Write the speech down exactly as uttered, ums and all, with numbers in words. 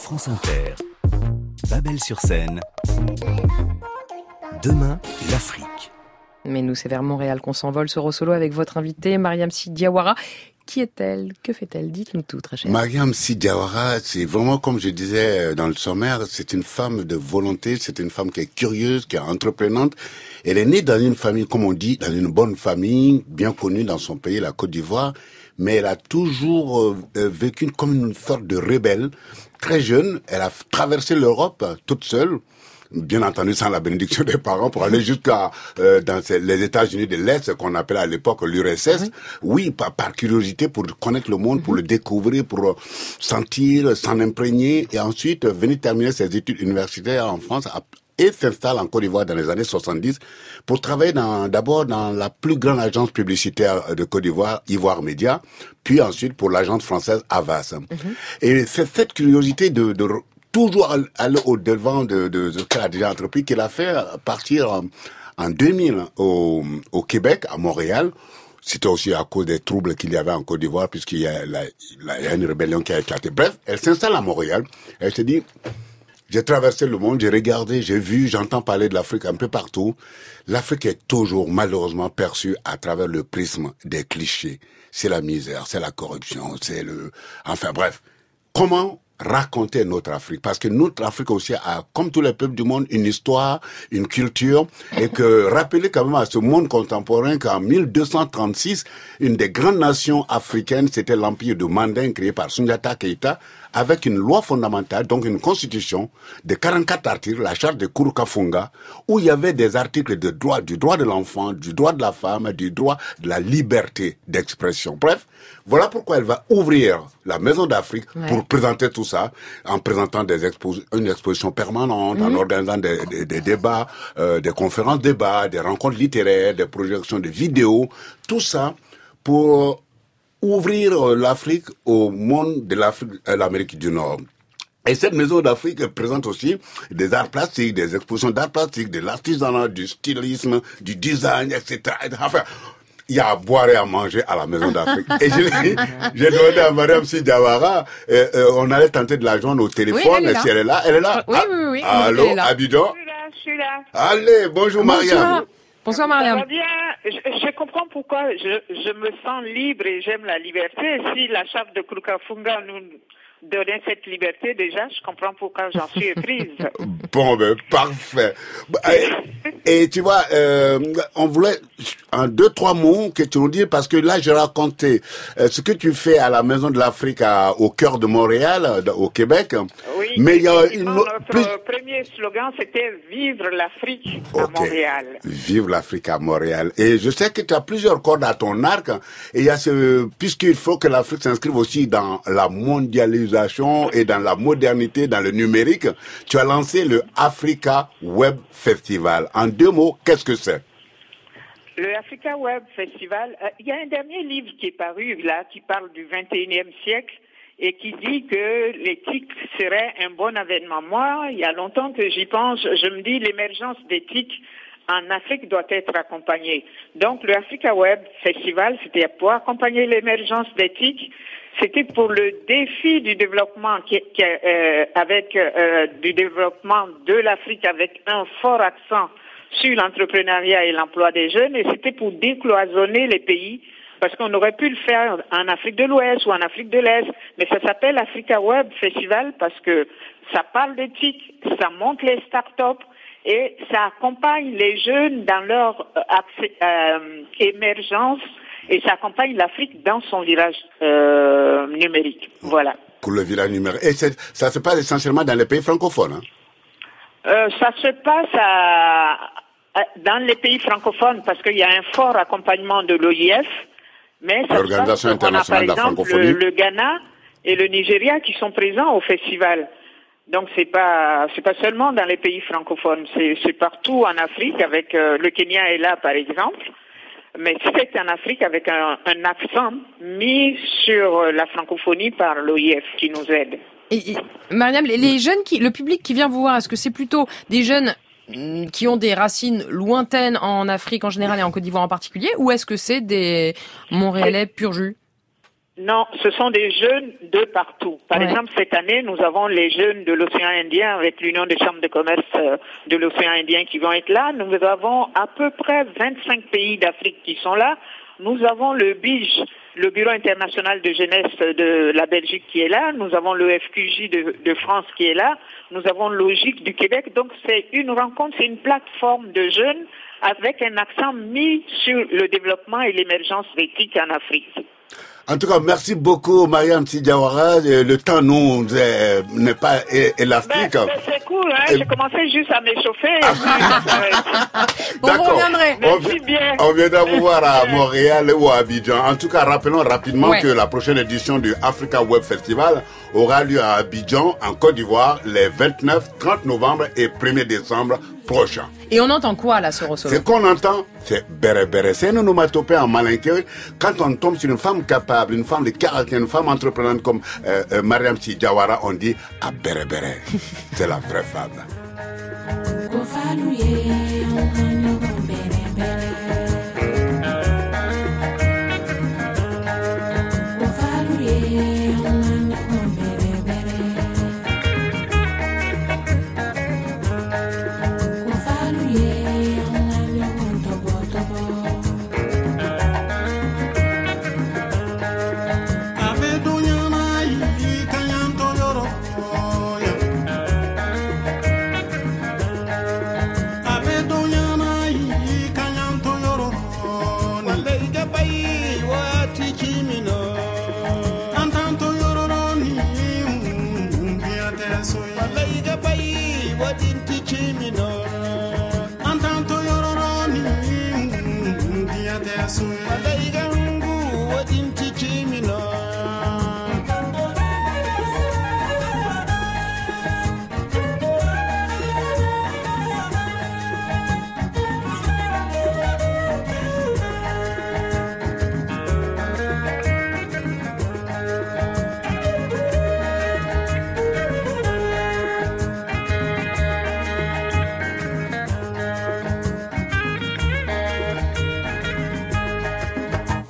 France Inter, Babel-sur-Seine, demain l'Afrique. Mais nous, c'est vers Montréal qu'on s'envole ce Solo avec votre invitée, Mariam Sy Diawara. Qui est-elle? Que fait-elle? Dites-nous tout, très cher. Mariam Sy Diawara, c'est vraiment, comme je disais dans le sommaire, c'est une femme de volonté, c'est une femme qui est curieuse, qui est entreprenante. Elle est née dans une famille, comme on dit, dans une bonne famille, bien connue dans son pays, la Côte d'Ivoire, mais elle a toujours euh, vécu comme une sorte de rebelle. Très jeune, elle a traversé l'Europe toute seule, bien entendu sans la bénédiction des parents, pour aller jusqu'à euh, dans les États-Unis de l'Est, ce qu'on appelait à l'époque l'U R S S. Oui, oui par, par curiosité, pour connaître le monde, mm-hmm. pour le découvrir, pour sentir, s'en imprégner, et ensuite venir terminer ses études universitaires en France et s'installe en Côte d'Ivoire dans les années soixante-dix pour travailler dans, d'abord dans la plus grande agence publicitaire de Côte d'Ivoire, Ivoire Média, puis ensuite pour l'agence française Havas. Mm-hmm. Et c'est cette curiosité de, de toujours aller au-devant de, de, de ce qu'elle a déjà entrepris, qu'elle a fait partir en, en deux mille au, au Québec, à Montréal. C'était aussi à cause des troubles qu'il y avait en Côte d'Ivoire, puisqu'il y a, la, la, il y a une rébellion qui a éclaté. Bref, elle s'installe à Montréal. Elle se dit, j'ai traversé le monde, j'ai regardé, j'ai vu, j'entends parler de l'Afrique un peu partout. L'Afrique est toujours malheureusement perçue à travers le prisme des clichés. C'est la misère, c'est la corruption, c'est le... Enfin bref, comment raconter notre Afrique, parce que notre Afrique aussi a, comme tous les peuples du monde, une histoire, une culture, et que rappeler quand même à ce monde contemporain qu'en mille deux cent trente-six, une des grandes nations africaines, c'était l'empire de Manding créé par Soundiata Keïta, avec une loi fondamentale, donc une constitution de quarante-quatre articles, la charte de Kouroukafunga, où il y avait des articles de droit, du droit de l'enfant, du droit de la femme, du droit de la liberté d'expression. Bref, voilà pourquoi elle va ouvrir la Maison d'Afrique ouais. pour présenter tout ça, en présentant des expos- une exposition permanente, mmh. en organisant des, des, des débats, euh, des conférences débats, des rencontres littéraires, des projections de vidéos, tout ça pour ouvrir l'Afrique au monde de l'Afrique, euh, l'Amérique du Nord. Et cette Maison d'Afrique présente aussi des arts plastiques, des expositions d'arts plastiques, de l'artisanat, du stylisme, du design, et cetera. Enfin, il y a à boire et à manger à la Maison d'Afrique. Et j'ai, j'ai demandé à Mariam Sy Diawara, euh, euh, on allait tenter de la joindre au téléphone, oui, si elle est là. Elle est là? Oui, oui, oui. Ah, allô, Abidjan? Je suis là, je suis là. Allez, bonjour, Mariam. Bonsoir. Bonsoir Mariam. Ça va bien. Je, je comprends pourquoi je, je me sens libre et j'aime la liberté. Si la charte de Kouroukafunga nous donnait cette liberté, déjà, je comprends pourquoi j'en suis prise. Bon, ben, parfait. Et, et tu vois, euh, on voulait, en deux, trois mots, que tu nous dises, parce que là, j'ai raconté euh, ce que tu fais à la Maison de l'Afrique à, au cœur de Montréal, au Québec. Oui, mais il y a une notre plus... premier slogan, c'était « Vivre l'Afrique okay. à Montréal ». Vivre l'Afrique à Montréal. Et je sais que tu as plusieurs cordes à ton arc, et il y a ce, puisqu'il faut que l'Afrique s'inscrive aussi dans la mondialisation et dans la modernité, dans le numérique, tu as lancé le Africa Web Festival. En deux mots, qu'est-ce que c'est? Le Africa Web Festival, euh, il y a un dernier livre qui est paru là, qui parle du vingt et unième siècle et qui dit que l'éthique serait un bon avènement. Moi, il y a longtemps que j'y pense, je me dis l'émergence d'éthique en Afrique doit être accompagnée. Donc le Africa Web Festival, c'était pour accompagner l'émergence d'éthique. C'était pour le défi du développement qui, qui euh, avec euh, du développement de l'Afrique avec un fort accent sur l'entrepreneuriat et l'emploi des jeunes, et c'était pour décloisonner les pays, parce qu'on aurait pu le faire en Afrique de l'Ouest ou en Afrique de l'Est, mais ça s'appelle Africa Web Festival parce que ça parle d'éthique, ça montre les start-up et ça accompagne les jeunes dans leur euh, euh, émergence. Et ça accompagne l'Afrique dans son virage euh, numérique. Voilà. Pour le virage numérique. Et c'est, ça se passe essentiellement dans les pays francophones, hein? euh, Ça se passe à, à, dans les pays francophones parce qu'il y a un fort accompagnement de l'O I F. Mais ça l'Organisation se passe, internationale on a, de la par exemple, francophonie. le, le Ghana et le Nigeria qui sont présents au festival. Donc c'est pas c'est pas seulement dans les pays francophones, c'est, c'est partout en Afrique. Avec euh, le Kenya est là par exemple. Mais c'est en Afrique avec un, un accent mis sur la francophonie par l'O I F qui nous aide. Et, et Mariam, les, les jeunes qui, le public qui vient vous voir, est-ce que c'est plutôt des jeunes qui ont des racines lointaines en Afrique en général et en Côte d'Ivoire en particulier, ou est-ce que c'est des Montréalais pur jus? Non, ce sont des jeunes de partout. Par Ouais. exemple, cette année, nous avons les jeunes de l'océan Indien avec l'Union des chambres de commerce euh, de l'océan Indien qui vont être là. Nous avons à peu près vingt-cinq pays d'Afrique qui sont là. Nous avons le B I J, le Bureau international de jeunesse de la Belgique qui est là. Nous avons le F Q J de, de France qui est là. Nous avons Logique du Québec. Donc, c'est une rencontre, c'est une plateforme de jeunes avec un accent mis sur le développement et l'émergence d'éthique en Afrique. En tout cas, merci beaucoup, Mariam Sy Diawara. Le temps nous est- n'est pas é- élastique. Ben, ben, c'est cool, hein. Et- J'ai commencé juste à m'échauffer. et puis, Bon, vous reviendrez. On, Merci vi- bien. on viendra vous voir à Montréal ou à Abidjan. En tout cas, rappelons rapidement Ouais. que la prochaine édition du Africa Web Festival aura lieu à Abidjan, en Côte d'Ivoire, les vingt-neuf, trente novembre et premier décembre prochains. Et on entend quoi là sur Rosolo? Ce qu'on entend, c'est béré béré. C'est une onomatopée en malinqué. Quand on tombe sur une femme capable, une femme de caractère, une femme entreprenante comme euh, euh, Mariam Sy Diawara, on dit ah béré béré. C'est la vraie femme. What in teaching me?